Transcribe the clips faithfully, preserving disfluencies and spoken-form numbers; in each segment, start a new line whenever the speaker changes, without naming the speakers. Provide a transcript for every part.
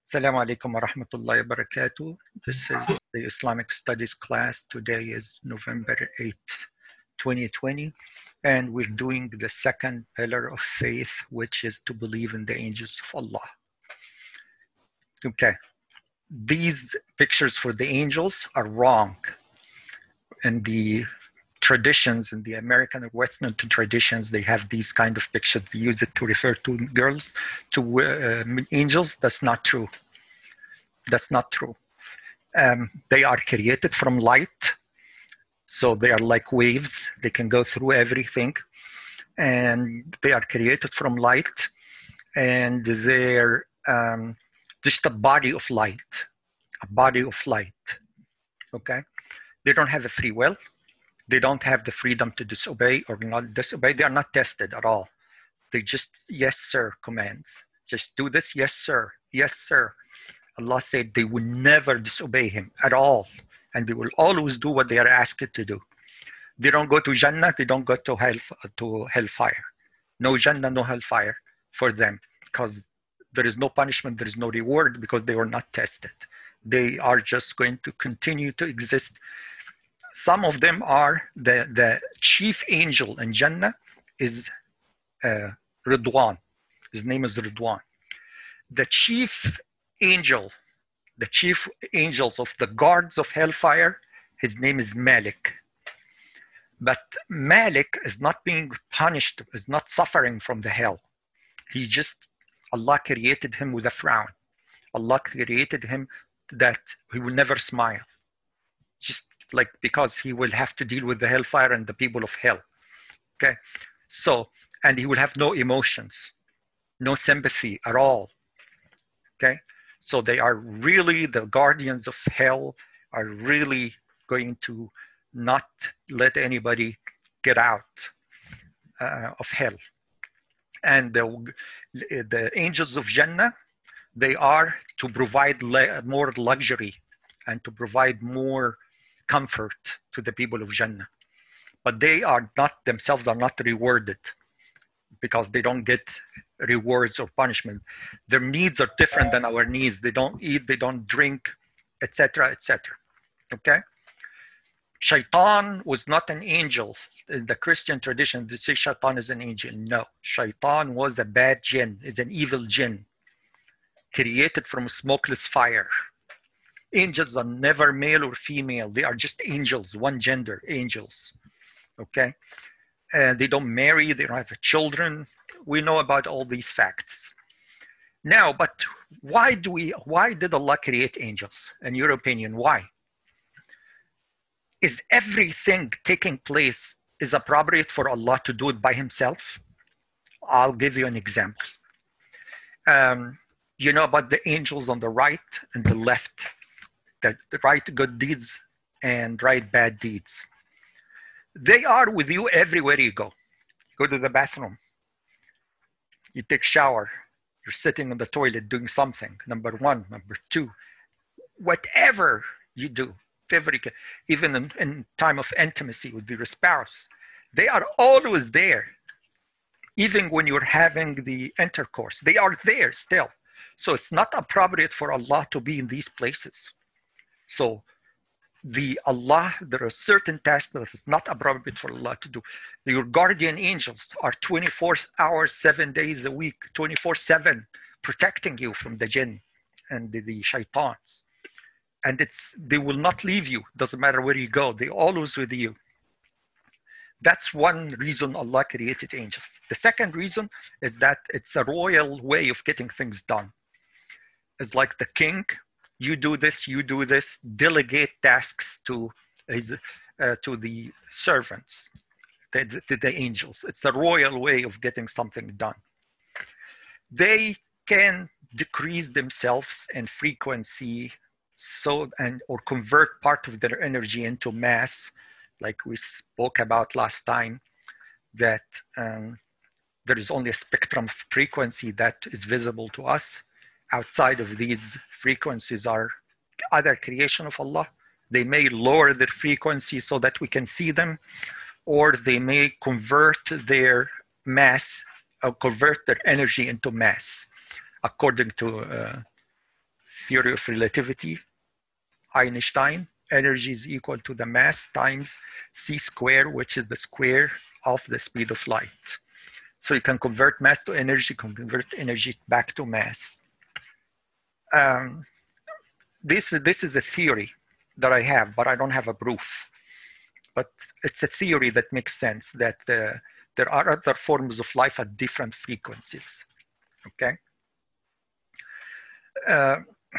Assalamu alaikum wa rahmatullahi wa barakatuh. This is the Islamic Studies class. Today is November eighth, twenty twenty, and we're doing the second pillar of faith, which is to believe in the angels of Allah. Okay, these pictures for the angels are wrong. In the traditions, in the American and Western traditions, they have these kind of pictures. They use it to refer to girls, to uh, angels. That's not true. That's not true. Um, they are created from light. So they are like waves. They can go through everything. And they are created from light. And they're um, just a body of light, a body of light, okay? They don't have a free will. They don't have the freedom to disobey or not disobey. They are not tested at all. They just, yes, sir, commands. Just do this, yes, sir, yes, sir. Allah said they will never disobey him at all. And they will always do what they are asked to do. They don't go to Jannah, they don't go to, hell, to hellfire. No Jannah, no hellfire for them, because there is no punishment, there is no reward, because they were not tested. They are just going to continue to exist. Some of them are, the, the chief angel in Jannah is uh, Ridwan. His name is Ridwan. The chief angel, the chief angels of the guards of hellfire, his name is Malik. But Malik is not being punished, is not suffering from the hell. He just, Allah created him with a frown. Allah created him that he will never smile. Just like, because he will have to deal with the hellfire and the people of hell. Okay, so, and he will have no emotions, no sympathy at all. Okay, so they are really, the guardians of hell are really going to not let anybody get out uh, of hell. And the, the angels of Jannah, they are to provide le- more luxury and to provide more comfort to the people of Jannah. But they are not, themselves are not rewarded, because they don't get rewards or punishment. Their needs are different than our needs. They don't eat, they don't drink, et cetera, et cetera. Okay? Shaitan was not an angel. In the Christian tradition, they say Shaitan is an angel. No, Shaitan was a bad jinn, is an evil jinn, created from smokeless fire. Angels are never male or female. They are just angels, one gender, angels. Okay? And they don't marry, they don't have children. We know about all these facts. Now, but why do we, why did Allah create angels? In your opinion, why? Is everything taking place is appropriate for Allah to do it by himself? I'll give you an example. Um, you know about the angels on the right and the left, the, the right good deeds and right bad deeds. They are with you everywhere you go. You go to the bathroom, you take a shower, you're sitting on the toilet doing something, number one. Number two, whatever you do, whatever you can, even in, in time of intimacy with your spouse, they are always there. Even when you're having the intercourse, they are there still. So it's not appropriate for Allah to be in these places. So the Allah, there are certain tasks that is not appropriate for Allah to do. Your guardian angels are twenty-four hours, seven days a week, twenty-four seven, protecting you from the jinn and the, the shaitans. And it's, they will not leave you. Doesn't matter where you go. They're always with you. That's one reason Allah created angels. The second reason is that it's a royal way of getting things done. It's like the king. You do this, you do this, delegate tasks to, his, uh, to the servants, the, the, the angels. It's the royal way of getting something done. They can decrease themselves in frequency so and or convert part of their energy into mass, like we spoke about last time, that um, there is only a spectrum of frequency that is visible to us. Outside of these frequencies are other creation of Allah. They may lower their frequency so that we can see them, or they may convert their mass, or convert their energy into mass, according to uh, theory of relativity, Einstein, energy is equal to the mass times c squared, which is the square of the speed of light. So you can convert mass to energy, convert energy back to mass. Um, this, this is the theory that I have, but I don't have a proof. But it's a theory that makes sense, that uh, there are other forms of life at different frequencies, okay? Uh,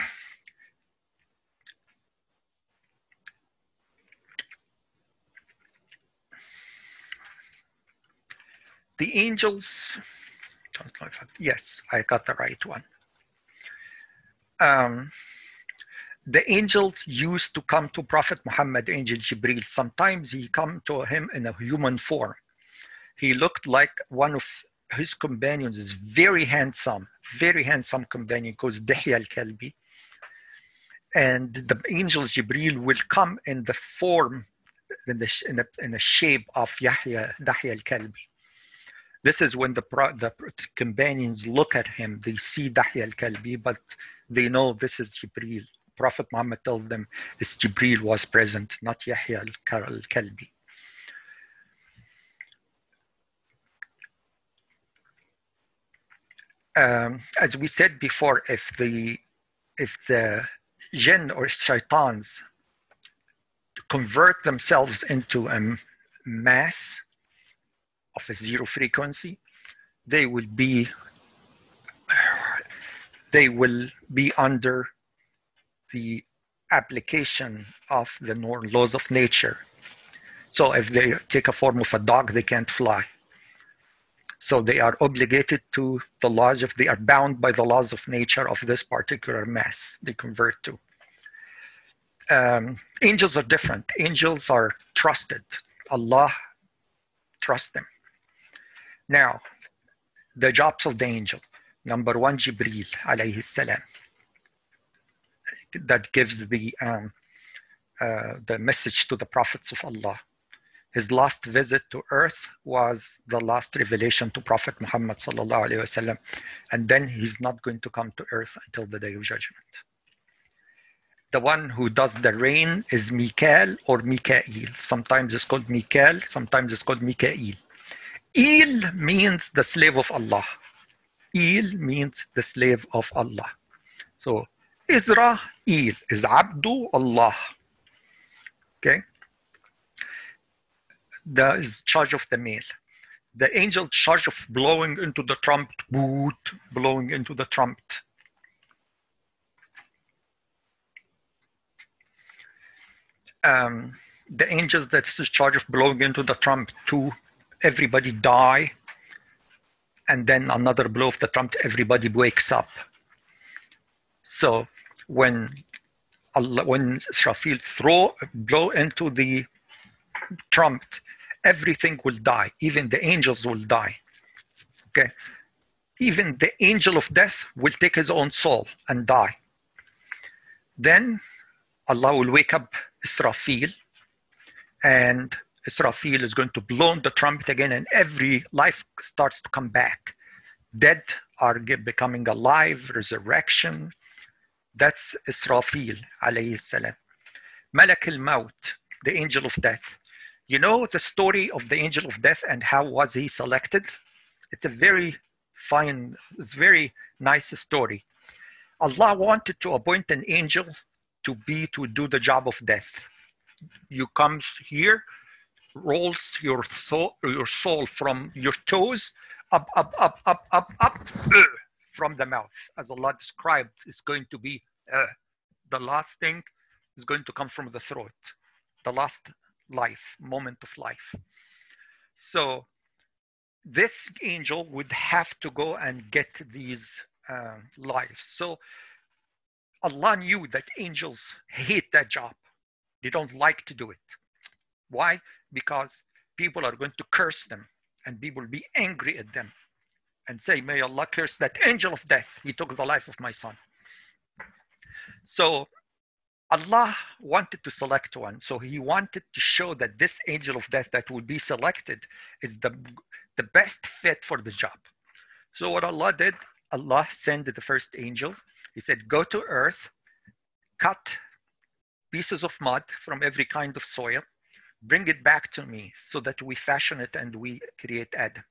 the angels, yes, I got the right one. Um, the angels used to come to Prophet Muhammad, Angel Jibril. Sometimes he come to him in a human form. He looked like one of his companions, is very handsome, very handsome companion called Dihya al-Kalbi. And the angels Jibril will come in the form, in the, in the, in the shape of Yahya, Dihya al-Kalbi. This is when the, the companions look at him, they see Dihya al-Kalbi, but they know this is Jibril. Prophet Muhammad tells them this Jibril was present, not Yahya al-Kalbi. Um, as we said before, if the if the jinn or shaitans convert themselves into a mass of a zero frequency, they will be they will be under the application of the laws of nature. So if they take a form of a dog, they can't fly. So they are obligated to the laws of, they are bound by the laws of nature of this particular mass they convert to. Um, angels are different. Angels are trusted. Allah trusts them. Now, the jobs of the angel. Number one, Jibreel alayhi salam. That gives the, um, uh, the message to the prophets of Allah. His last visit to earth was the last revelation to Prophet Muhammad sallallahu alaihi wasallam, and then he's not going to come to earth until the day of judgment. The one who does the rain is Mikael or Mikael. Sometimes it's called Mikael, sometimes it's called Mikael. Il means the slave of Allah. Il means the slave of Allah. So Israel is Abdu Allah. Okay. The is charge of the male. The angel charge of blowing into the trumpet, boot, blowing into the trumpet. Um, the angel that's in charge of blowing into the trumpet to everybody die, and then another blow of the trumpet, everybody wakes up. So when Allah, when Israfil throw, blow into the trumpet, everything will die. Even the angels will die. Okay, even the angel of death will take his own soul and die. Then Allah will wake up Israfil, and Israfil is going to blow the trumpet again, and every life starts to come back. Dead are becoming alive, resurrection. That's Israfil alayhi salam. Malak al-Maut, the angel of death. You know the story of the angel of death and how was he selected? It's a very fine, it's very nice story. Allah wanted to appoint an angel to be, to do the job of death. You comes here, rolls your, th- your soul from your toes, up, up, up, up, up, up, uh, from the mouth. As Allah described, it's going to be, uh, the last thing is going to come from the throat. The last life, moment of life. So this angel would have to go and get these uh, lives. So Allah knew that angels hate that job. They don't like to do it. Why? Because people are going to curse them, and people will be angry at them and say, may Allah curse that angel of death. He took the life of my son. So Allah wanted to select one. So he wanted to show that this angel of death that will be selected is the, the best fit for the job. So what Allah did, Allah sent the first angel. He said, go to earth, cut pieces of mud from every kind of soil, bring it back to me so that we fashion it and we create Adam.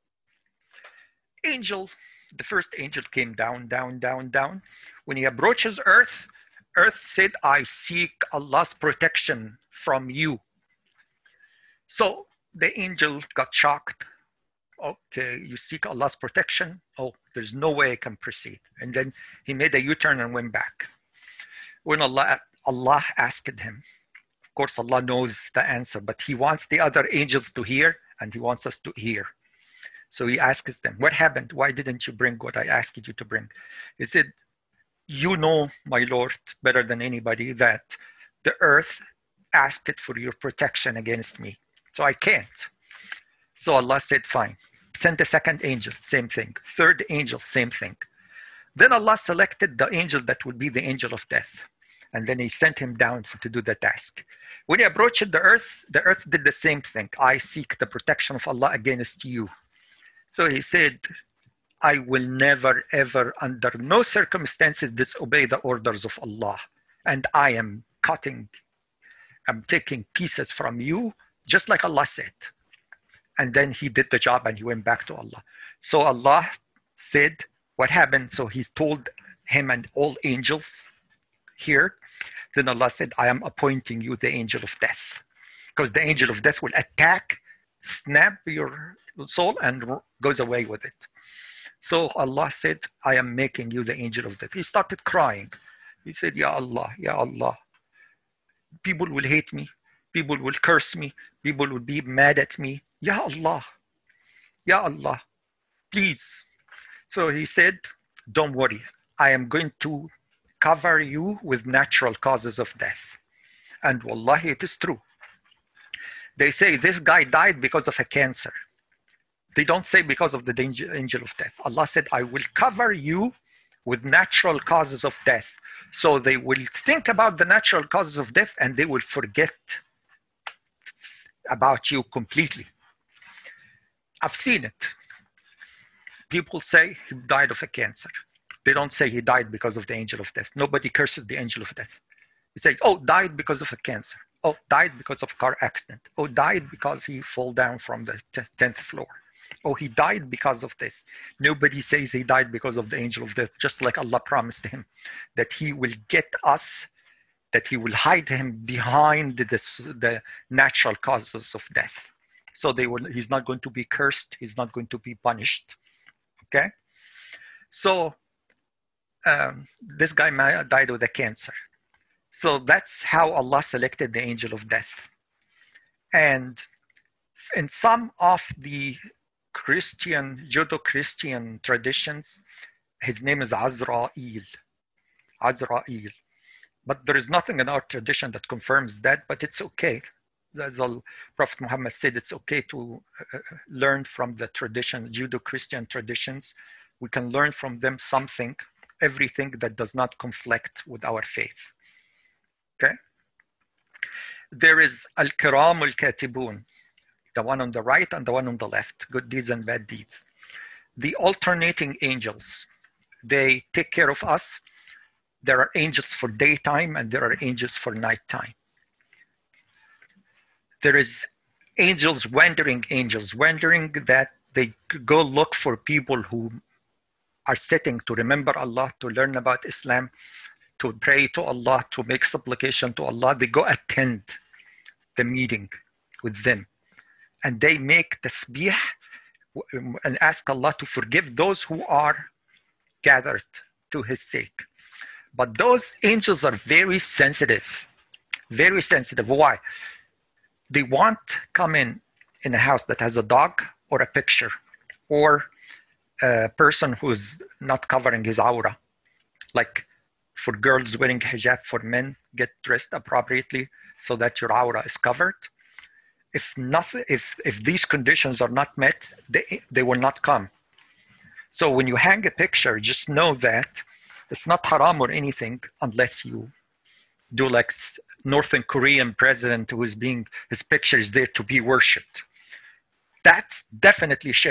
Angel, the first angel came down, down, down, down. When he approaches earth, earth said, I seek Allah's protection from you. So the angel got shocked. Okay, you seek Allah's protection? Oh, there's no way I can proceed. And then he made a U-turn and went back. When Allah, Allah asked him, of course Allah knows the answer, but he wants the other angels to hear, and he wants us to hear. So he asks them, what happened? Why didn't you bring what I asked you to bring? He said, you know, my Lord, better than anybody, that the earth asked for your protection against me. So I can't. So Allah said, fine. Send the second angel, same thing. Third angel, same thing. Then Allah selected the angel that would be the angel of death. And then he sent him down to do the task. When he approached the earth, the earth did the same thing. I seek the protection of Allah against you. So he said, I will never, ever, under no circumstances, disobey the orders of Allah. And I am cutting, I'm taking pieces from you, just like Allah said. And then he did the job and he went back to Allah. So Allah said, what happened? So he's told him and all angels here. Then Allah said, I am appointing you the angel of death. Because the angel of death will attack, snap your soul and goes away with it. So Allah said, I am making you the angel of death. He started crying. He said, Ya Allah, Ya Allah. People will hate me. People will curse me. People will be mad at me. Ya Allah, Ya Allah, please. So he said, don't worry. I am going to cover you with natural causes of death. And wallahi, it is true. They say this guy died because of a cancer. They don't say because of the danger, angel of death. Allah said, I will cover you with natural causes of death. So they will think about the natural causes of death and they will forget about you completely. I've seen it. People say he died of a cancer. They don't say he died because of the angel of death. Nobody curses the angel of death. He says, oh, died because of a cancer. Oh, died because of car accident. Oh, died because he fell down from the tenth floor. Oh, he died because of this. Nobody says he died because of the angel of death, just like Allah promised him that he will get us, that he will hide him behind this, the natural causes of death. So they will, he's not going to be cursed. He's not going to be punished. Okay? So um, this guy died with a cancer. So that's how Allah selected the angel of death. And in some of the Christian, Judeo-Christian traditions, his name is Azrael. Azrael. But there is nothing in our tradition that confirms that, but it's okay. As the Prophet Muhammad said, it's okay to uh, learn from the tradition, Judeo-Christian traditions. We can learn from them something, everything that does not conflict with our faith. Okay? There is Al-Kiram Al-Katibun, the one on the right and the one on the left, good deeds and bad deeds. The alternating angels, they take care of us. There are angels for daytime and there are angels for nighttime. There is angels, wandering angels, wandering that they go look for people who are sitting to remember Allah, to learn about Islam, to pray to Allah, to make supplication to Allah. They go attend the meeting with them. And they make tasbih and ask Allah to forgive those who are gathered to His sake. But those angels are very sensitive, very sensitive. Why? They won't come in in a house that has a dog or a picture or a person who's not covering his aura. Like for girls wearing hijab, for men, get dressed appropriately so that your aura is covered. If nothing, if, if these conditions are not met, they, they will not come. So when you hang a picture, just know that it's not haram or anything unless you do like Northern Korean president who is being, his picture is there to be worshipped. That's definitely shirk.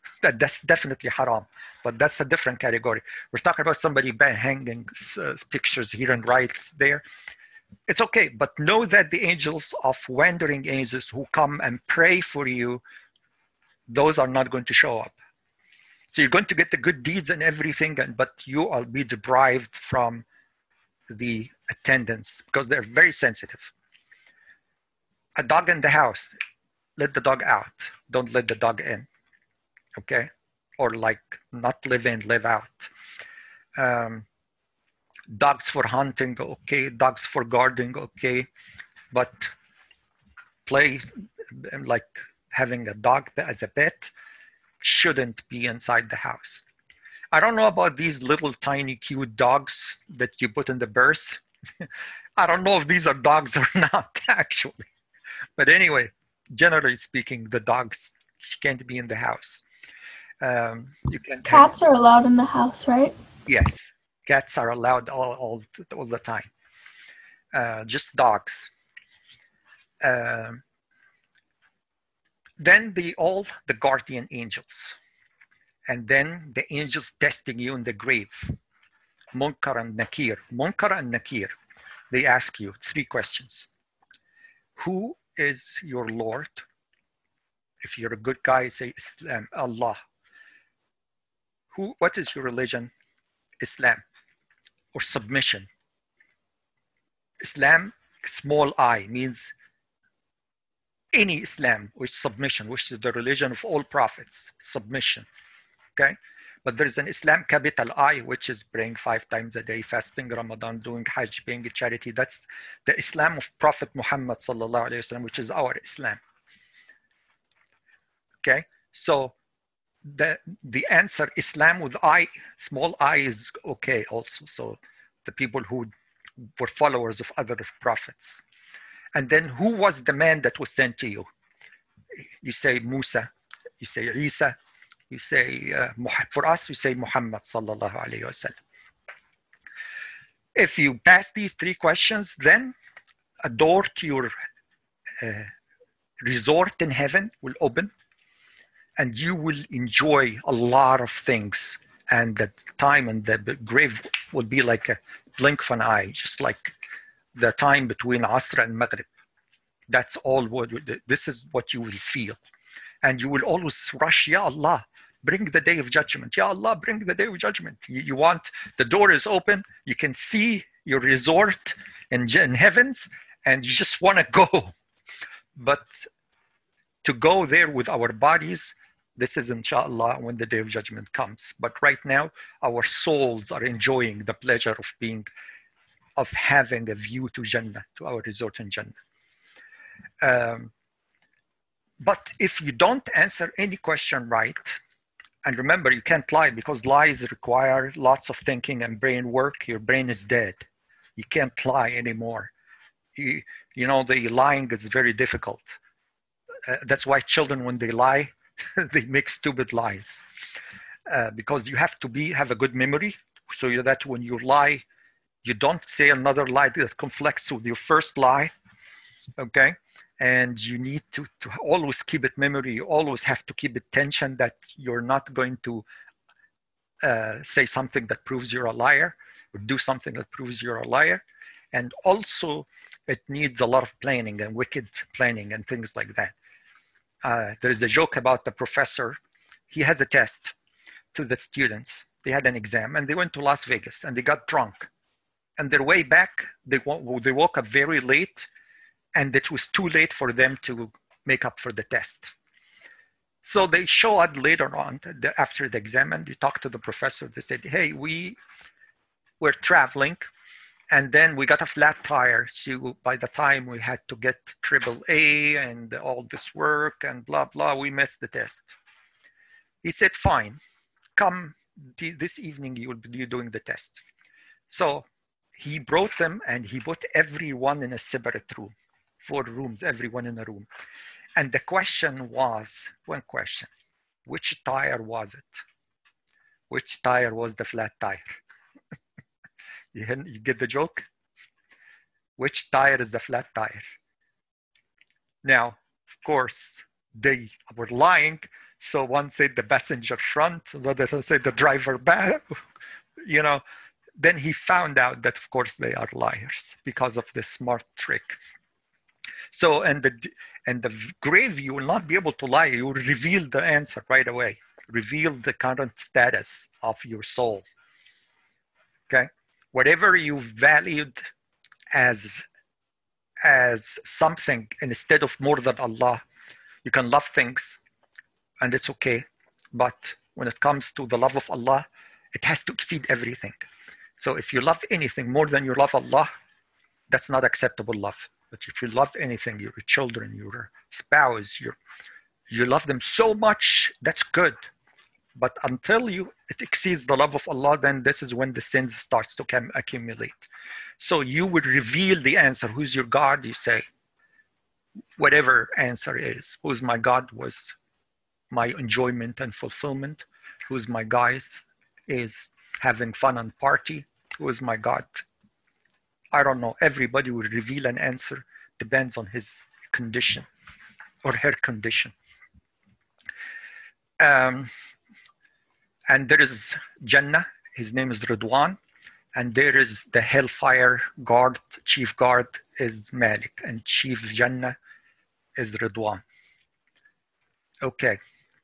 that, that's definitely haram, but that's a different category. We're talking about somebody hanging uh, pictures here and right there. It's okay, but know that the angels of wandering angels who come and pray for you, those are not going to show up. So you're going to get the good deeds and everything, and but you will be deprived from the attendance because they're very sensitive. A dog in the house, let the dog out. Don't let the dog in, okay? Or like not live in, live out. Um, dogs for hunting, okay. Dogs for guarding, okay. But play like having a dog as a pet shouldn't be inside the house. I don't know about these little tiny cute dogs that you put in the birth. I don't know if these are dogs or not, actually. But anyway, generally speaking, the dogs can't be in the house. Um, you can
Cats have, are allowed in the house, right?
Yes, cats are allowed all, all, all the time. Uh, just dogs. Um, then the all the guardian angels. And then the angels testing you in the grave. Munkar and Nakir. Munkar and Nakir. They ask you three questions. Who is your Lord? If you're a good guy, say Islam, Allah. Who? What is your religion? Islam, or submission. Islam, small I, means any Islam, which is submission, which is the religion of all prophets, submission. Okay? But there's an Islam capital I, which is praying five times a day, fasting Ramadan, doing Hajj, being a charity. That's the Islam of Prophet Muhammad sallallahu alaihi wasallam, which is our Islam. Okay, so the the answer Islam with I, small I, is okay also. So the people who were followers of other prophets. And then who was the man that was sent to you? You say Musa, you say Isa. You say, uh, for us, we say Muhammad sallallahu alayhi wa sallam. If you pass these three questions, then a door to your uh, resort in heaven will open, and you will enjoy a lot of things. And the time in the grave will be like a blink of an eye, just like the time between Asr and Maghrib. That's all what, this is what you will feel. And you will always rush, Ya Allah, bring the day of judgment. Ya Allah, bring the day of judgment. You, you want, the door is open, you can see your resort in, in heavens, and you just want to go. But to go there with our bodies, this is inshallah when the day of judgment comes. But right now, our souls are enjoying the pleasure of being, of having a view to Jannah, to our resort in Jannah. Um, but if you don't answer any question right, and remember, you can't lie because lies require lots of thinking and brain work. Your brain is dead. You can't lie anymore. You, you know, the lying is very difficult. Uh, that's why children, when they lie, they make stupid lies. Uh, because you have to be have a good memory so that when you lie, you don't say another lie that conflicts with your first lie, okay? And you need to, to always keep it memory. You always have to keep attention that you're not going to uh, say something that proves you're a liar or do something that proves you're a liar. And also, it needs a lot of planning and wicked planning and things like that. Uh, there is a joke about the professor. He had a test to the students. They had an exam and they went to Las Vegas and they got drunk. And their way back, they, they woke up very late, and it was too late for them to make up for the test. So they showed up later on after the exam and they talked to the professor. They said, hey, we were traveling and then we got a flat tire. So by the time we had to get triple A and all this work and blah, blah, we missed the test. He said, fine, come this evening, you will be doing the test. So he brought them and he put everyone in a separate room. Four rooms, everyone in a room. And the question was, one question, which tire was it? Which tire was the flat tire? you, you get the joke? Which tire is the flat tire? Now, of course, they were lying, So one said the passenger front, another said the driver back, you know. Then he found out that, of course, they are liars because of this smart trick. So, and the, and the grave, you will not be able to lie. You will reveal the answer right away. Reveal the current status of your soul. Okay? Whatever you valued as, as something instead of more than Allah, you can love things and it's okay. But when it comes to the love of Allah, it has to exceed everything. So if you love anything more than you love Allah, that's not acceptable love. But if you love anything, your children, your spouse, your, you love them so much, that's good. But until you it exceeds the love of Allah, then this is when the sins starts to come, accumulate. So you would reveal the answer. Who's your God? You say, whatever answer is. Who's my God was my enjoyment and fulfillment. Who's my guys is having fun and party. Who's my God? I don't know. Everybody will reveal an answer. Depends on his condition or her condition. Um, and there is Jannah. His name is Ridwan. And there is the hellfire guard, chief guard is Malik. And chief Jannah is Ridwan. Okay.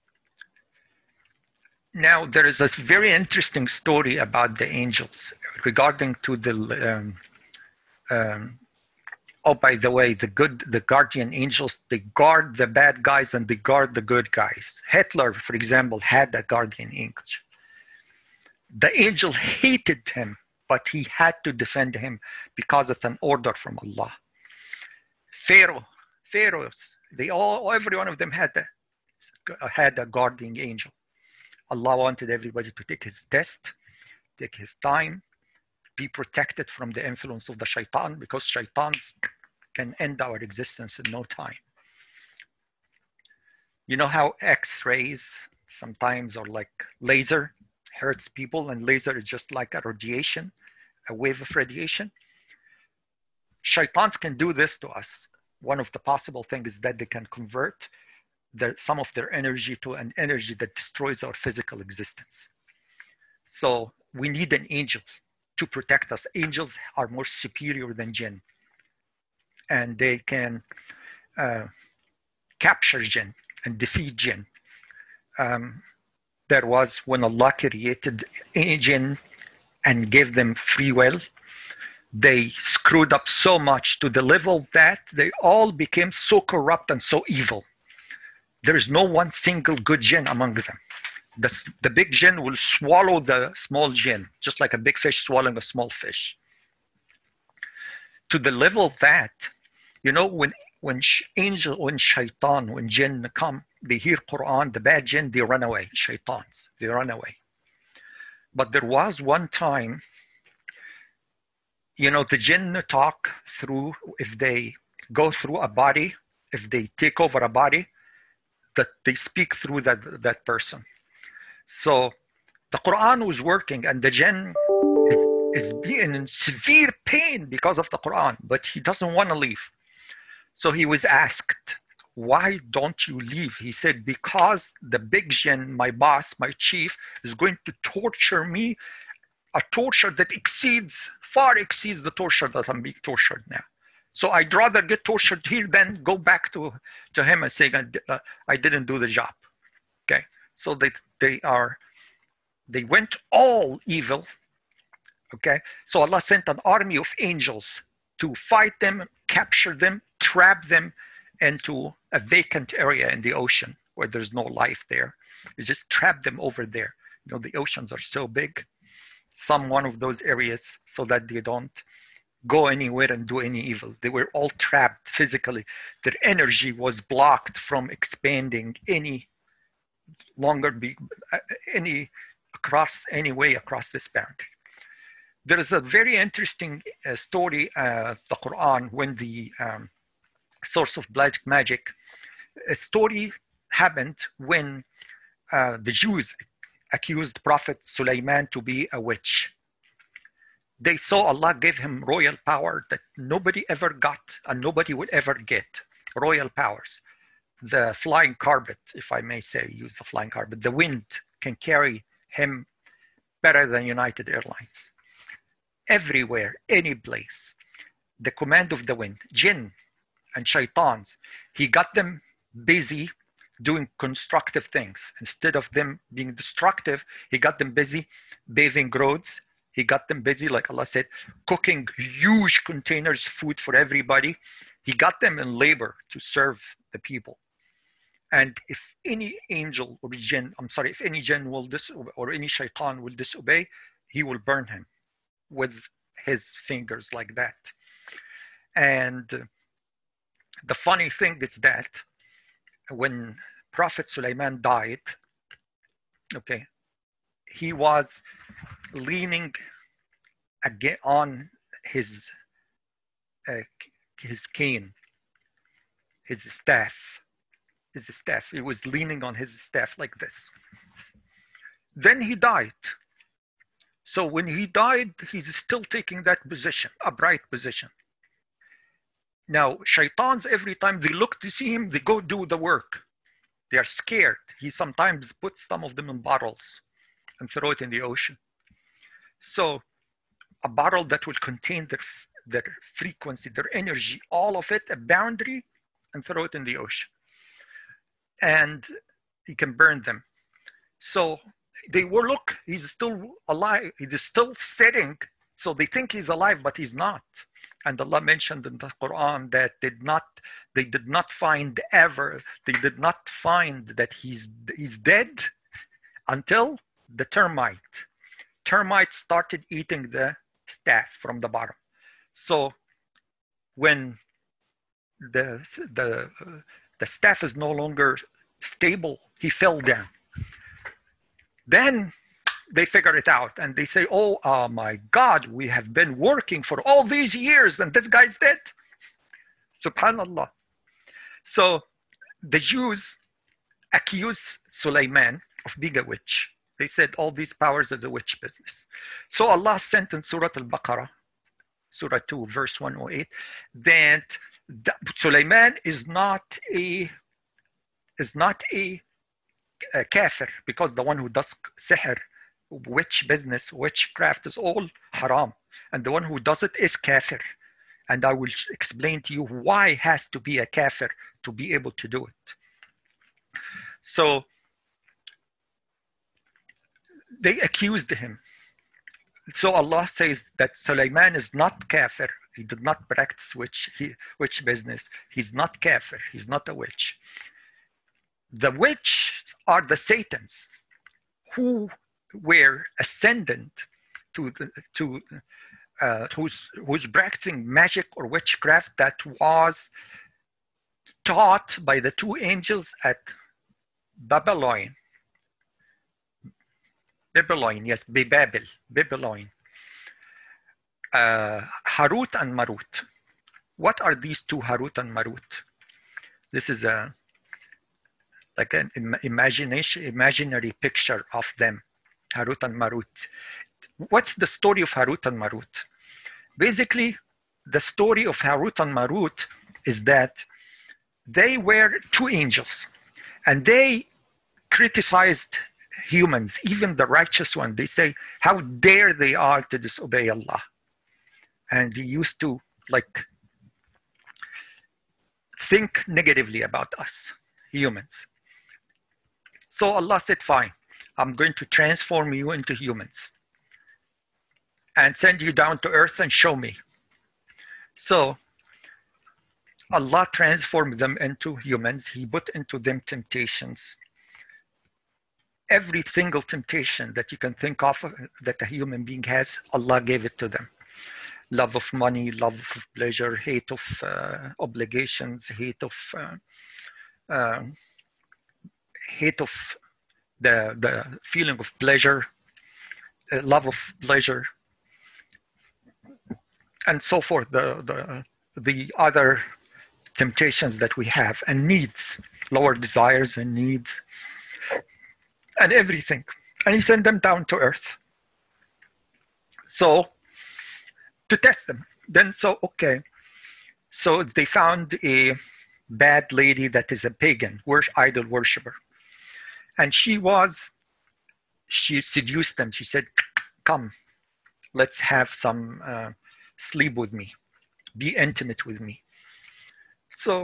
Now, there is this very interesting story about the angels regarding to the, um, um, oh, by the way, the good, the guardian angels, they guard the bad guys and they guard the good guys. Hitler, for example, had a guardian angel. The angel hated him, but he had to defend him because it's an order from Allah. Pharaoh, Pharaohs, they all, every one of them had a, had a guardian angel. Allah wanted everybody to take his test, take his time, be protected from the influence of the shaitan, because shaitans can end our existence in no time. You know how X-rays sometimes, or like laser, hurts people, and laser is just like a radiation, a wave of radiation. Shaitans can do this to us. One of the possible things is that they can convert their, some of their energy to an energy that destroys our physical existence. So we need an angel to protect us. Angels are more superior than jinn. And they can uh, capture jinn and defeat jinn. Um, there was when Allah created jinn and gave them free will, they screwed up so much to the level that they all became so corrupt and so evil. There is no one single good jinn among them. The, the big jinn will swallow the small jinn, just like a big fish swallowing a small fish. To the level that, you know, when when angel, when shaitan, when jinn come, they hear Quran, the bad jinn, they run away. Shaitans, they run away. But there was one time, you know, the jinn talk through, if they go through a body, if they take over a body, that they speak through that, that person. So the Quran was working and the jinn is, is being in severe pain because of the Quran, but he doesn't want to leave. So he was asked, why don't you leave? He said, because the big jinn, my boss, my chief, is going to torture me, a torture that exceeds, far exceeds the torture that I'm being tortured now. So I'd rather get tortured here than go back to, to him and say, uh, I didn't do the job. Okay, so they, they are, they went all evil. Okay, so Allah sent an army of angels to fight them, capture them, trap them into a vacant area in the ocean where there's no life there. You just trap them over there. You know, the oceans are so big, some one of those areas, so that they don't go anywhere and do any evil. They were all trapped physically. Their energy was blocked from expanding any longer, be, any across, any way across this boundary. There is a very interesting uh, story, uh, the Quran, when the um, source of black magic, a story happened when uh, the Jews accused Prophet Sulaiman to be a witch. They saw Allah give him royal power that nobody ever got and nobody would ever get, royal powers. the flying carpet, if I may say, use the flying carpet. The wind can carry him better than United Airlines. Everywhere, any place, the command of the wind, jinn and shaitans, he got them busy doing constructive things. Instead of them being destructive, he got them busy paving roads. He got them busy, like Allah said, cooking huge containers of food for everybody. He got them in labor to serve the people. And if any angel or jinn, I'm sorry, if any jinn will disobey, or any shaitan will disobey, he will burn him with his fingers like that. And the funny thing is that when Prophet Sulaiman died, okay, he was leaning again on his uh, his cane, his staff, his staff. He was leaning on his staff like this. Then he died. So when he died, he's still taking that position, upright position. Now, shaitans, every time they look to see him, they go do the work. They are scared. He sometimes puts some of them in bottles and throw it in the ocean. So a bottle that will contain their, their frequency, their energy, all of it, a boundary, and throw it in the ocean. And he can burn them. So they will look, he's still alive, he's still sitting, so they think he's alive, but he's not. And Allah mentioned in the Quran that did not, they did not find ever, they did not find that he's, he's dead until the termite. Termites started eating the staff from the bottom. So when the, the, the staff is no longer stable, he fell down. Then they figure it out and they say, oh, uh, my God, we have been working for all these years and this guy's dead. Subhanallah. So the Jews accused Sulaiman of being a witch. They said all these powers are the witch business. So Allah sent in Surah Al-Baqarah, Surah two, verse one oh eight, that Sulaiman is not a, is not a, a kafir, because the one who does sihr, witch business, witchcraft is all haram. And the one who does it is kafir. And I will explain to you why it has to be a kafir to be able to do it. So they accused him. So Allah says that Sulaiman is not kafir. He did not practice witch, he, witch business. He's not kafir. He's not a witch. The witch are the Satans who were ascendant to the, to uh, who's who's practicing magic or witchcraft that was taught by the two angels at Babylon. Babylon, yes, Babel, Babylon. Uh, Harut and Marut. What are these two, Harut and Marut? This is a like an imagination, imaginary picture of them, Harut and Marut. What's the story of Harut and Marut? Basically, the story of Harut and Marut is that they were two angels, and they criticized humans, even the righteous one. They say, how dare they are to disobey Allah. And they used to like think negatively about us, humans. So Allah said, fine, I'm going to transform you into humans and send you down to earth and show me. So Allah transformed them into humans. He put into them temptations. Every single temptation that you can think of that a human being has, Allah gave it to them. Love of money, love of pleasure, hate of uh, obligations, hate of uh, uh, hate of the, the feeling of pleasure, uh, love of pleasure, and so forth, the, the, the other temptations that we have, and needs, lower desires and needs, and everything. And he sent them down to earth. So, to test them. Then so, okay. So they found a bad lady that is a pagan, worship, idol worshiper. And she was, she seduced them. She said, come, let's have some, uh, sleep with me, be intimate with me. So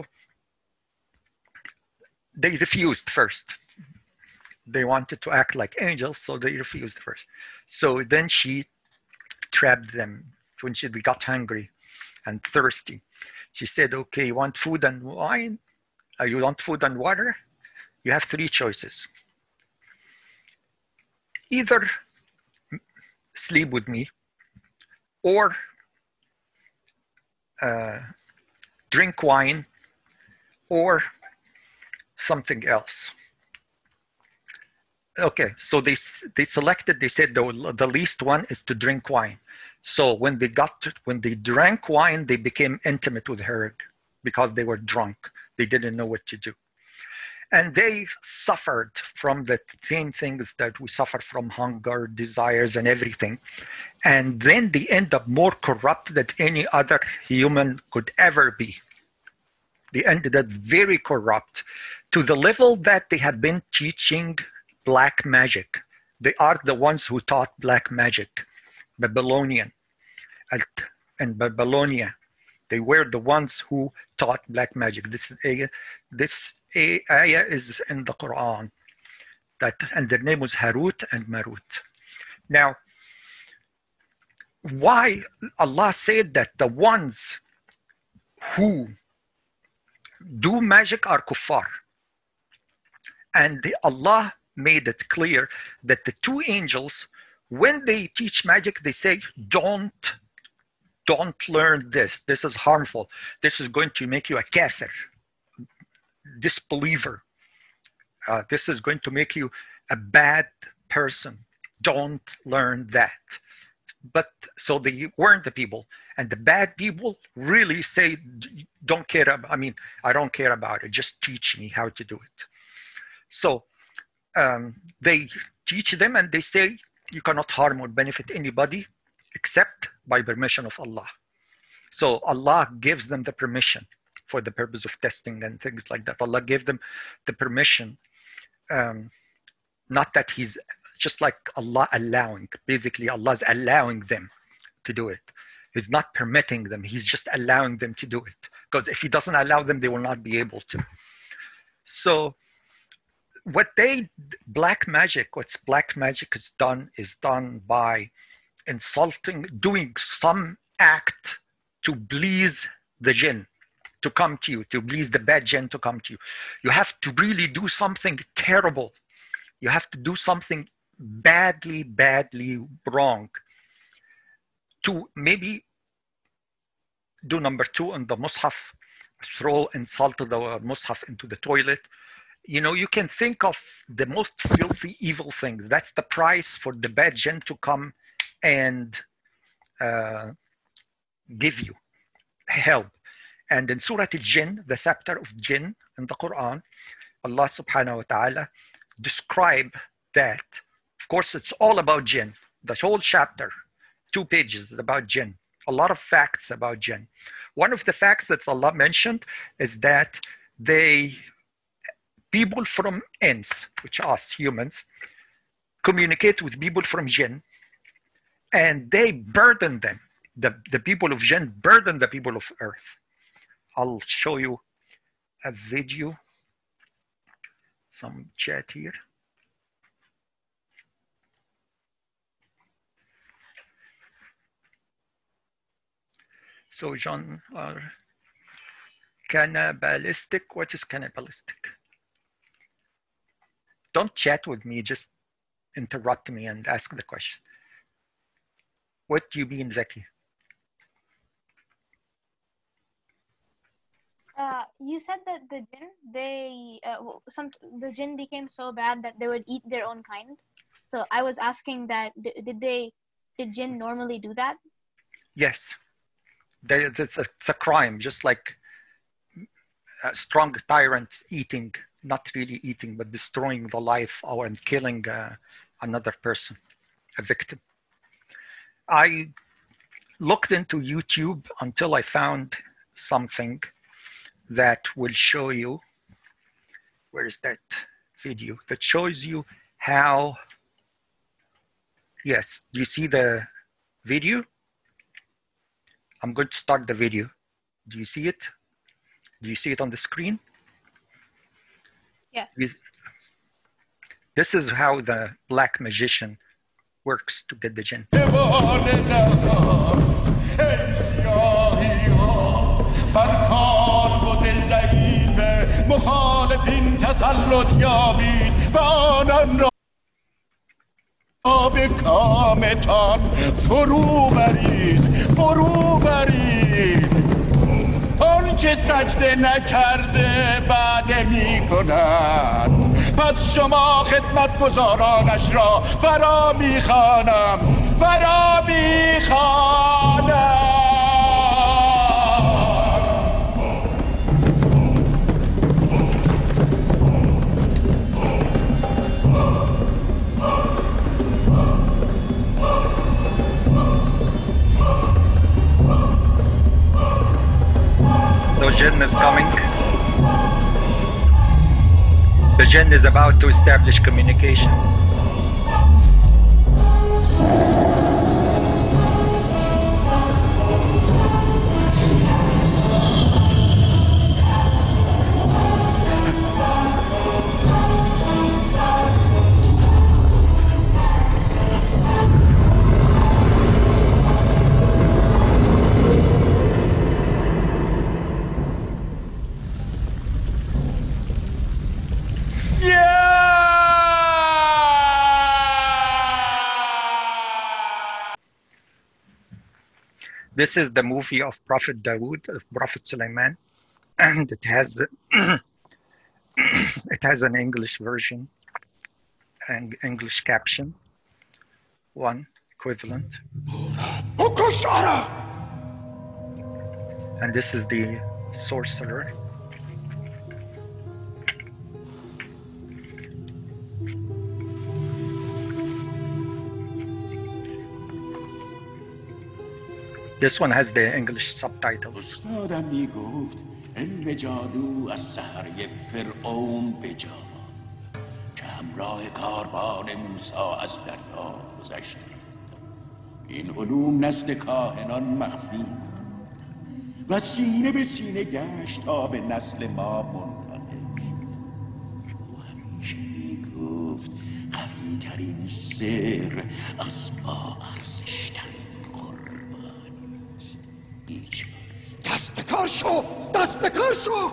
they refused first. They wanted to act like angels, so they refused first. So then she trapped them when she they got hungry and thirsty. She said, okay, you want food and wine? Uh, you want food and water? You have three choices. Either sleep with me or uh, drink wine or something else. Okay, so they they selected, they said the, the least one is to drink wine. So when they got to, when they drank wine, they became intimate with her because they were drunk. They didn't know what to do. And they suffered from the same things that we suffer from: hunger, desires, and everything. And then they end up more corrupt than any other human could ever be. They ended up very corrupt to the level that they had been teaching black magic. They are the ones who taught black magic, Babylonian and Babylonia. They were the ones who taught black magic. This ayah, this ayah is in the Quran, that, and their name was Harut and Marut. Now, why Allah said that the ones who do magic are kuffar? And the, Allah made it clear that the two angels, when they teach magic, they say, don't, don't learn this. This is harmful. This is going to make you a kafir, disbeliever. Uh, this is going to make you a bad person. Don't learn that. But so they warn the people, and the bad people really say, don't care about, I mean, I don't care about it. Just teach me how to do it. So um, they teach them, and they say, you cannot harm or benefit anybody except by permission of Allah. So Allah gives them the permission for the purpose of testing and things like that. Allah gave them the permission, um, not that He's just like Allah allowing. Basically, Allah's allowing them to do it. He's not permitting them. He's just allowing them to do it. Because if He doesn't allow them, they will not be able to. So what they, black magic, what's black magic is done, is done by insulting, doing some act to please the jinn to come to you, to please the bad jinn to come to you. You have to really do something terrible. You have to do something badly, badly wrong to maybe do number two on the Mus'haf, throw insult to the Mus'haf into the toilet. You know, you can think of the most filthy, evil things. That's the price for the bad jinn to come and uh, give you help. And in Surah Al-Jinn, the chapter of Jinn in the Quran, Allah subhanahu wa ta'ala describe that. Of course, it's all about jinn. The whole chapter, two pages, is about jinn. A lot of facts about jinn. One of the facts that Allah mentioned is that they, people from ins, which are us humans, communicate with people from jinn, and they burden them. The, the people of jinn burden the people of earth. I'll show you a video, some chat here. So John, uh, cannibalistic, what is cannibalistic? Don't chat with me, just interrupt me and ask the question. What do you mean, Zaki?
Uh, you said that the jinn, they, uh, some, the jinn became so bad that they would eat their own kind. So I was asking that, did they, did jinn normally do that?
Yes. They, it's, a, it's a crime, just like a strong tyrant eating, not really eating, but destroying the life or and killing uh, another person, a victim. I looked into YouTube until I found something that will show you, where is that video that shows you how, yes, do you see the video? I'm going to start the video. Do you see it? Do you see it on the screen?
Yes.
This is how the black magician works to get the jinn.
به کامتان فرو برید فرو برید آنچه سجده نکرده بعد می کند پس شما خدمتگزارانش را فرا می خوانم فرا می خوانم.
The jinn is coming. The jinn is about to establish communication. This is the movie of Prophet Dawood, of Prophet Sulaiman, and it has it has an English version and English caption, one equivalent. And this is the sorcerer. This one has the English subtitles.
استادم میگفت علم جادو از سحر فرعون بجا که همراه کاروان موسی از دریا گذشته. این علوم نزد کاهنان مخفی و سینه به سینه گشت تا به نسل ما منتقل شد. او همیشه میگفت قوی ترین سر از با ارزش ترین قربانی است. بیچاره دست به کار شو دست به کار شو.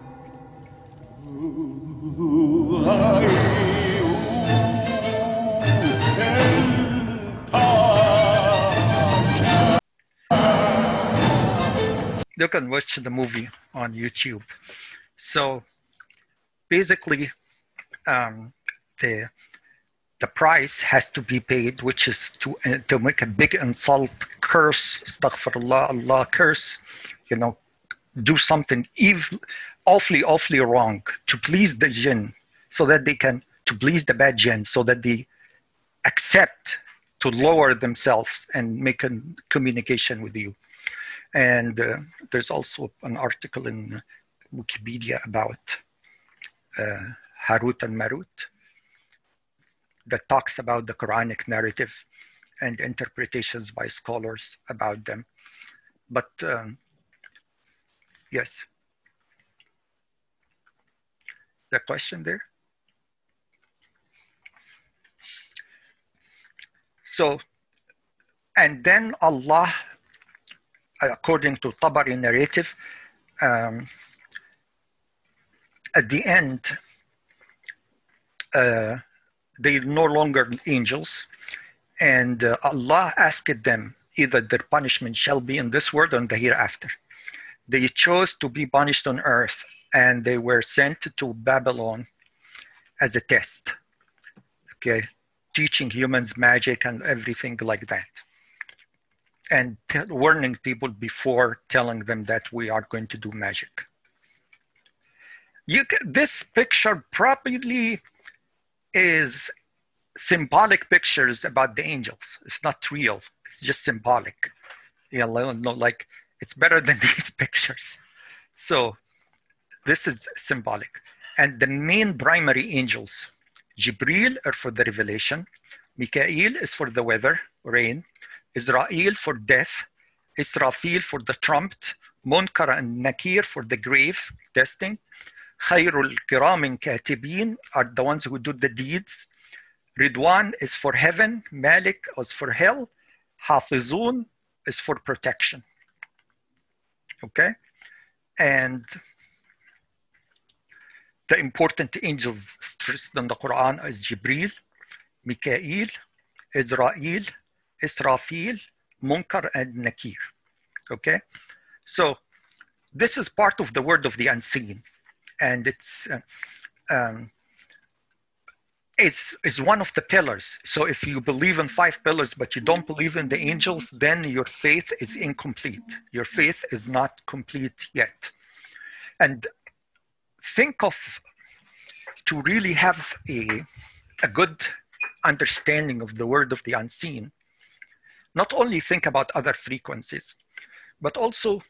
You can watch the movie on YouTube. So basically, um, the the price has to be paid, which is to uh, to make a big insult, curse, astaghfirullah, Allah, curse, you know, do something evil, awfully, awfully wrong to please the jinn, so that they can, to please the bad jinn, so that they accept to lower themselves and make a communication with you. And uh, there's also an article in Wikipedia about uh, Harut and Marut that talks about the Quranic narrative and interpretations by scholars about them. But um, yes, the question there? So, and then Allah, according to Tabari narrative, um, at the end, uh, they're no longer angels, and uh, Allah asked them either their punishment shall be in this world or in the hereafter. They chose to be punished on earth, and they were sent to Babylon as a test, okay, teaching humans magic and everything like that, and t- warning people before telling them that we are going to do magic. You can, this picture probably is symbolic pictures about the angels. It's not real. It's just symbolic. You know, like it's better than these pictures. So this is symbolic. And the main primary angels, Jibril are for the revelation, Mikael is for the weather, rain, Israel for death, Israfil for the trumpet, Munkar and Nakir for the grave, testing, Khairul Kiramin Katibin are the ones who do the deeds, Ridwan is for heaven, Malik is for hell, Hafizun is for protection. Okay? And the important angels stressed in the Quran is Jibril, Mikael, Israel, Israfil, Munkar, and Nakir. Okay? So this is part of the word of the unseen. And it's uh, um, is is one of the pillars. So if you believe in five pillars, but you don't believe in the angels, then your faith is incomplete. Your faith is not complete yet. And think of, to really have a, a good understanding of the word of the unseen, not only think about other frequencies, but also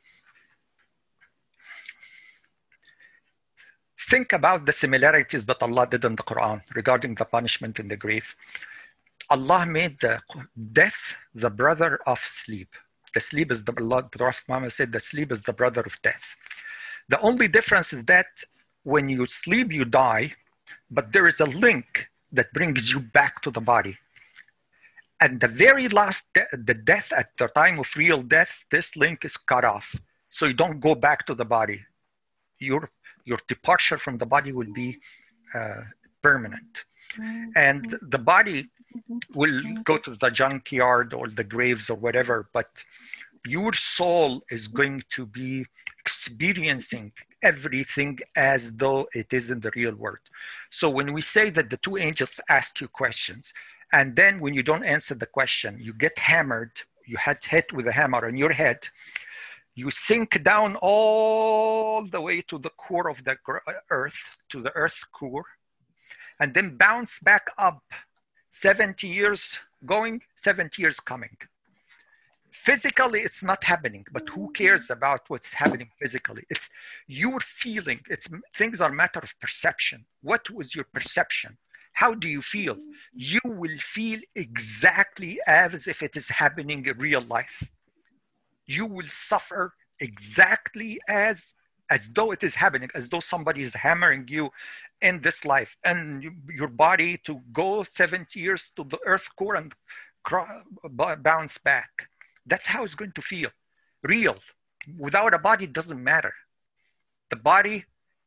think about the similarities that Allah did in the Quran regarding the punishment in the grave. Allah made the death the brother of sleep. The sleep is the, Allah, Prophet Muhammad said, the sleep is the brother of death. The only difference is that when you sleep, you die, but there is a link that brings you back to the body. And the very last, de- the death at the time of real death, this link is cut off. So you don't go back to the body. Your, your departure from the body will be uh, permanent. And the body will go to the junkyard or the graves or whatever, but your soul is going to be experiencing everything as though it is in the real world. So when we say that the two angels ask you questions, and then when you don't answer the question, you get hammered, you had hit with a hammer on your head, you sink down all the way to the core of the earth, to the earth core, and then bounce back up seventy years going, seventy years coming. Physically, it's not happening, but who cares about what's happening physically? It's your feeling. It's things are a matter of perception. What was your perception? How do you feel? You will feel exactly as if it is happening in real life. You will suffer exactly as, as though it is happening, as though somebody is hammering you in this life. And you, your body to go seventy years to the earth core and bounce back. That's how it's going to feel. Real. Without a body, it doesn't matter. The body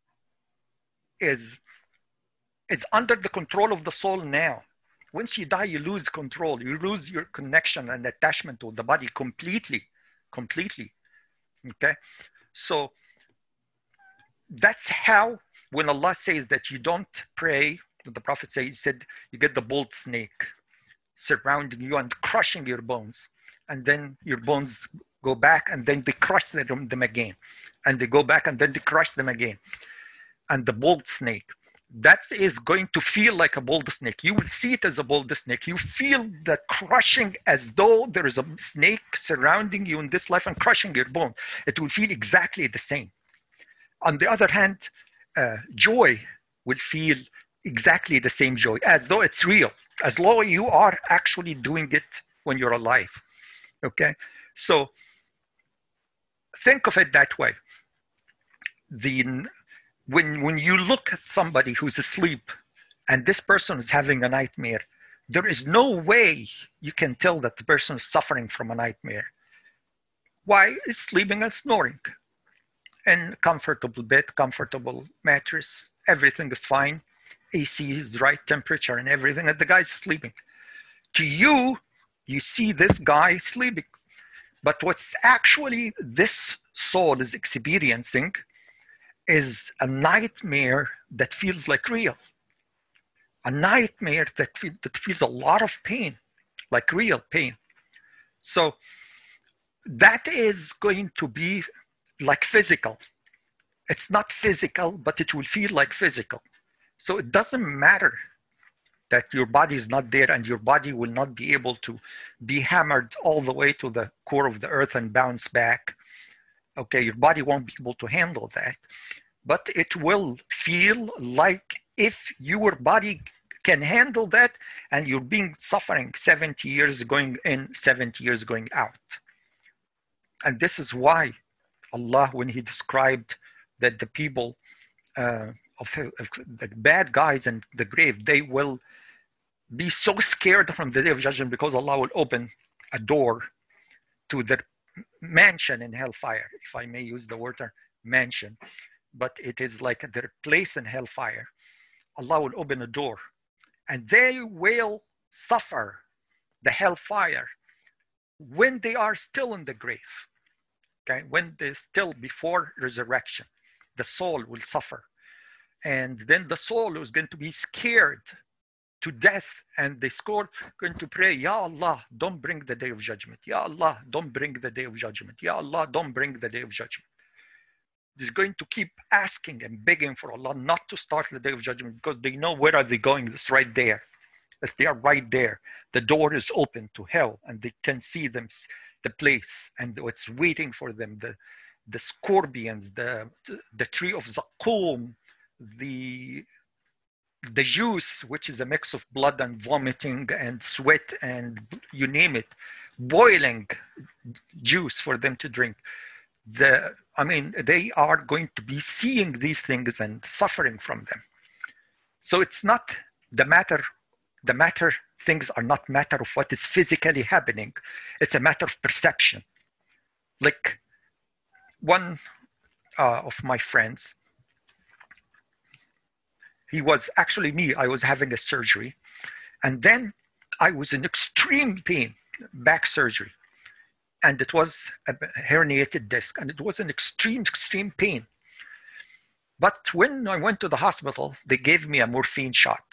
is, is under the control of the soul now. Once you die, you lose control. You lose your connection and attachment to the body completely. Completely. Okay? So that's how, when Allah says that you don't pray, the Prophet said, he said, you get the bold snake surrounding you and crushing your bones. And then your bones go back and then they crush them, them again. And they go back and then they crush them again. And the bold snake, that is going to feel like a bold snake. You will see it as a bold snake. You feel the crushing as though there is a snake surrounding you in this life and crushing your bone. It will feel exactly the same. On the other hand, uh, joy will feel exactly the same joy, as though it's real, as though you are actually doing it when you're alive. Okay, so think of it that way. The, when, when you look at somebody who's asleep and this person is having a nightmare, there is no way you can tell that the person is suffering from a nightmare. Why? He's sleeping and snoring. And comfortable bed, comfortable mattress, everything is fine. A C is right temperature and everything, and the guy's sleeping. To you, you see this guy sleeping. But what's actually this soul is experiencing is a nightmare that feels like real. A nightmare that, feel, that feels a lot of pain, like real pain. So that is going to be like physical. It's not physical, but it will feel like physical. So it doesn't matter that your body is not there and your body will not be able to be hammered all the way to the core of the earth and bounce back. Okay, your body won't be able to handle that. but it will feel like if your body can handle that, and you're being suffering seventy years going in, seventy years going out. And this is why Allah, when he described that the people uh, of, of the bad guys in the grave, they will be so scared from the day of judgment because Allah will open a door to their mansion in hellfire, if I may use the word mansion, but it is like their place in hellfire. Allah will open a door and they will suffer the hellfire when they are still in the grave. Okay, when they're still before resurrection, the soul will suffer. And then the soul is going to be scared to death, and the soul going to pray, Ya Allah, don't bring the day of judgment. Ya Allah, don't bring the day of judgment. Ya Allah, don't bring the day of judgment. He's going to keep asking and begging for Allah not to start the day of judgment, because they know where are they going. It's right there. If they are right there, the door is open to hell, and they can see them, the place, and what's waiting for them, the, the scorpions, the, the tree of Zaqqum, the, the juice, which is a mix of blood and vomiting and sweat and you name it, boiling juice for them to drink. The, I mean, they are going to be seeing these things and suffering from them. So it's not the matter, the matter, things are not matter of what is physically happening. It's a matter of perception. Like one uh, of my friends, he was actually me, I was having a surgery. And then I was in extreme pain, back surgery. And it was a herniated disc, and it was an extreme, extreme pain. But when I went to the hospital, they gave me a morphine shot.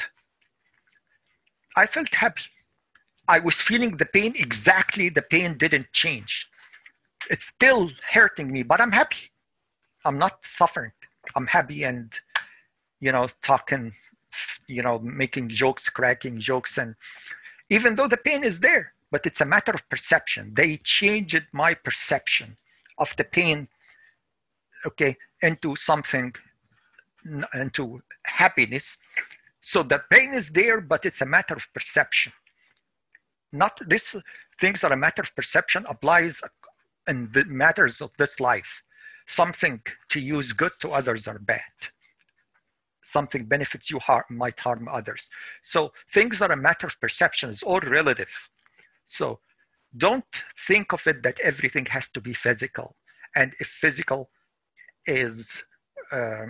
I felt happy. I was feeling the pain exactly, the pain didn't change. It's still hurting me, but I'm happy. I'm not suffering. I'm happy and, you know, talking, you know, making jokes, cracking jokes. And even though the pain is there, but it's a matter of perception. They changed my perception of the pain, okay, into something, into happiness. So the pain is there, but it's a matter of perception. Not this, things are a matter of perception applies in the matters of this life. Something to use good to others are bad. Something benefits you harm, might harm others. So things are a matter of perception, it's all relative. So don't think of it that everything has to be physical. And if physical is, uh,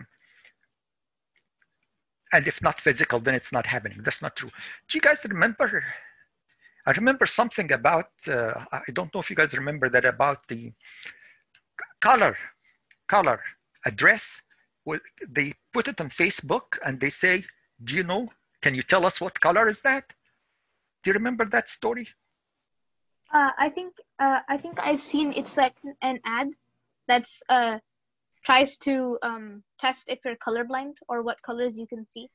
and if not physical, then it's not happening. That's not true. Do you guys remember? I remember something about, uh, I don't know if you guys remember that, about the color, color, address. They put it on Facebook and they say, do you know, can you tell us what color is that? Do you remember that story?
Uh, I think uh, I think I've seen, it's like an ad that's uh, tries to um, test if you're colorblind or what colors you can see.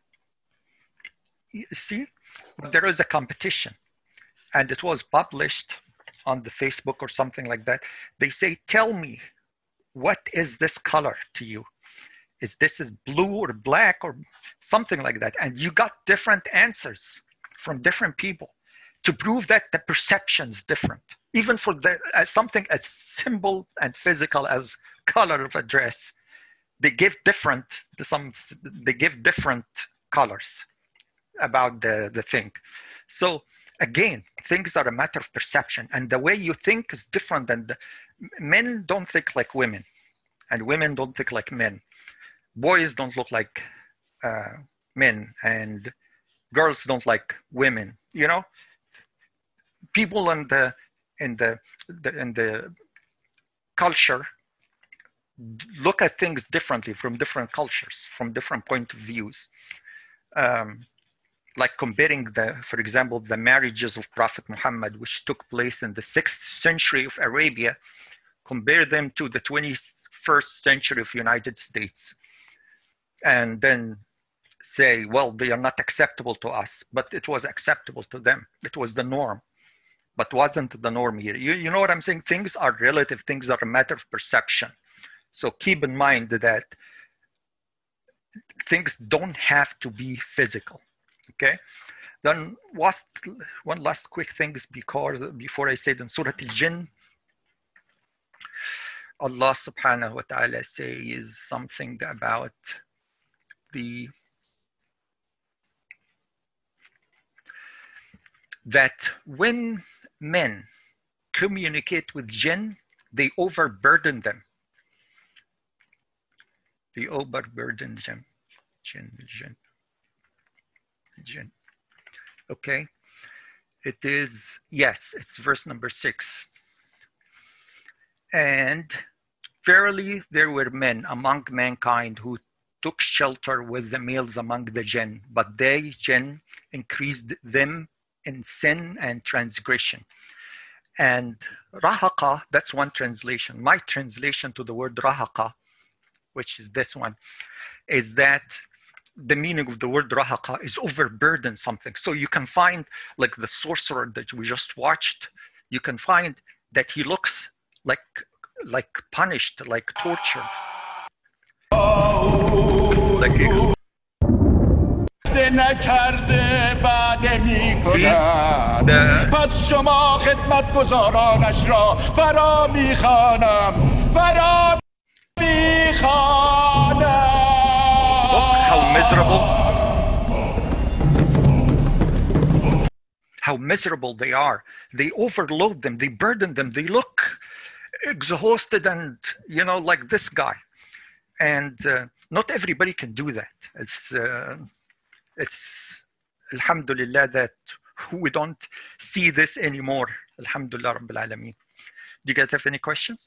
You see, there is a competition, and it was published on the Facebook or something like that. They say, tell me, what is this color to you? Is this is blue or black or something like that? And you got different answers from different people to prove that the perception is different. Even for the, uh, something as simple and physical as color of a dress, they give different, some, they give different colors about the, the thing. So again, things are a matter of perception, and the way you think is different than the, men don't think like women, and women don't think like men. Boys don't look like uh, men, and girls don't like women, you know? People in the in the, the in the culture look at things differently from different cultures, from different point of views. Um, like comparing the, for example, the marriages of Prophet Muhammad, which took place in the sixth century of Arabia, compare them to the twenty-first century of United States, and then say, well, they are not acceptable to us, but it was acceptable to them. It was the norm. But wasn't the norm here. You, you know what I'm saying? Things are relative, things are a matter of perception. So keep in mind that things don't have to be physical. Okay. Then last, one last quick thing is because before I said in Surah Al-Jinn, Allah subhanahu wa ta'ala says something about the that when men communicate with jinn, they overburden them. They overburden them. Jinn, jinn, jinn. Okay. It is, yes, it's verse number six. And verily there were men among mankind who took shelter with the males among the jinn, but they, jinn, increased them in sin and transgression. And rahaqa, that's one translation. My translation to the word rahaqa, which is this one, is that the meaning of the word rahaqa is overburden something. So you can find, like the sorcerer that we just watched, you can find that he looks like like punished, like tortured. Like he,
نکرده بعد می کند
the,
پس شما خدمتگزارانش را فرا می خوانم فرا می خوانم.
look how miserable, how miserable they are. They overload them, they burden them, they look exhausted and, you know, like this guy. And uh, not everybody can do that. It's, uh, it's alhamdulillah that we don't see this anymore. Alhamdulillah Rabbil Alameen. Do you guys have any questions?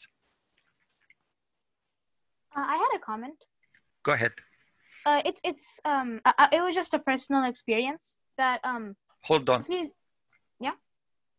Uh, I had a comment.
Go ahead.
Uh, it's it's um uh, it was just a personal experience that um.
Hold on.
You,